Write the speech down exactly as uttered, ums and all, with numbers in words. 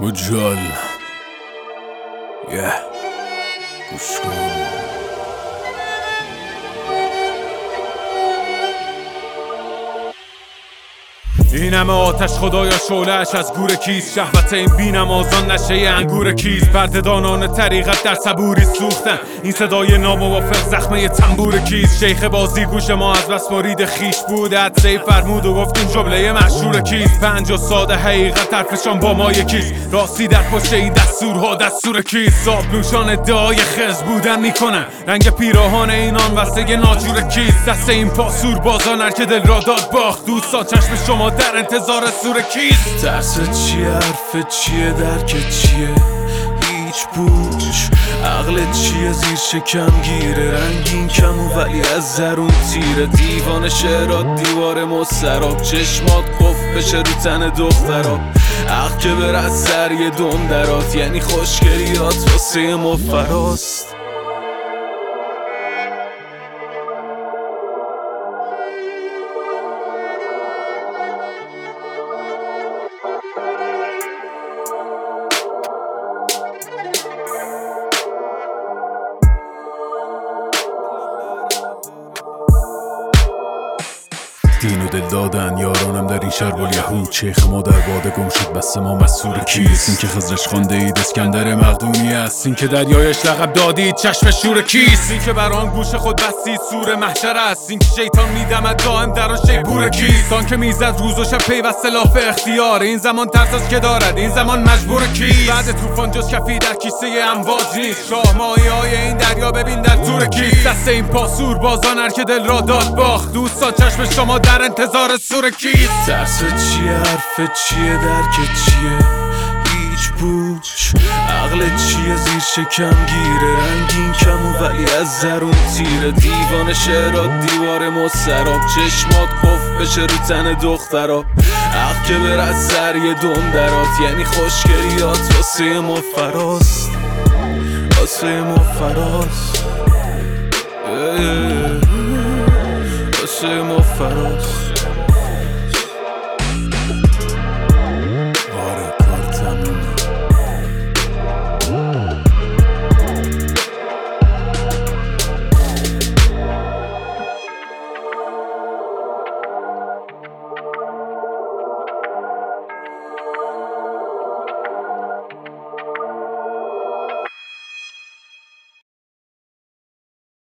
مجال یه گوش کن. این همه آتش خدایا شعله‌اش از گور کیست؟ شهوت این بی‌نمازان نشه انگور کیست؟ پرده‌دانان طریقت در صبوری سوختن، این صدای ناموافق زخمه تنبور کیست؟ شیخ بازی گوش ما از بس مرید خیش بود، حدسه‌ای فرمود و گفت این جمله مشهور کیست؟ پنج و ساده حقیقت حرفشان با ما یکیست، راستی در پشت این دستورها دستور کیست؟ صابنوشان ادعای خز بودن میکنن، رنگ پیراهان اینان وسته ناجور کیست؟ دست این پاسور بازان هر که دل را داد باخت، دوستان چشم شما در انتظار سور کیست؟ ترس چیه؟ حرف چیه؟ درک چیه؟ هیچ پوش عقل چیه؟ زیر شکم گیره رنگین کمو ولی از درون تیره، دیوان شعرات دیوار مستراب، چشمات قفل بشه رو تن دخترات، عقل که بر از سر یه دم درات، یعنی خوشگلیات واسه ما فراست. دین و دل دادن یارانم در این شهر والیهود، شیخ ما در باده گم شد بس ما مسئول کیست؟ این که خضرش خانده اید اسکندر مقدونی است، این که دریایش لقب دادید چشم شور کیست؟ این که بر آن گوش خود بستید سور محشر است، این که شیطان میدمد دائم در آن شیپور کیست؟ آن که میزد روز و شب پیوسته لاف اختیار، این زمان ترس از که دارد این زمان مجبور کیست؟ بعد طوفان جز کفی در کیسه امواج نیست، شاه ماهی های این دریا ببین در تور کیست؟ دست این پاسور بازان هر که دل را داد باخت، دوستان چشم شما در انتظار سور کیست؟ ترس چیه؟ حرف چیه؟ درک چیه؟ هیچ پوچ عقل چیه؟ زیر شکم گیره رنگین کمو ولی از درون تیره، دیوان شعرات دیوار مستراب، چشمات قفل بشه رو تن دخترا، عقل که بر از سر یه دم درات، یعنی خوشگلیات واسه ما فراست، واسه ما فراست، واسه ما فراست.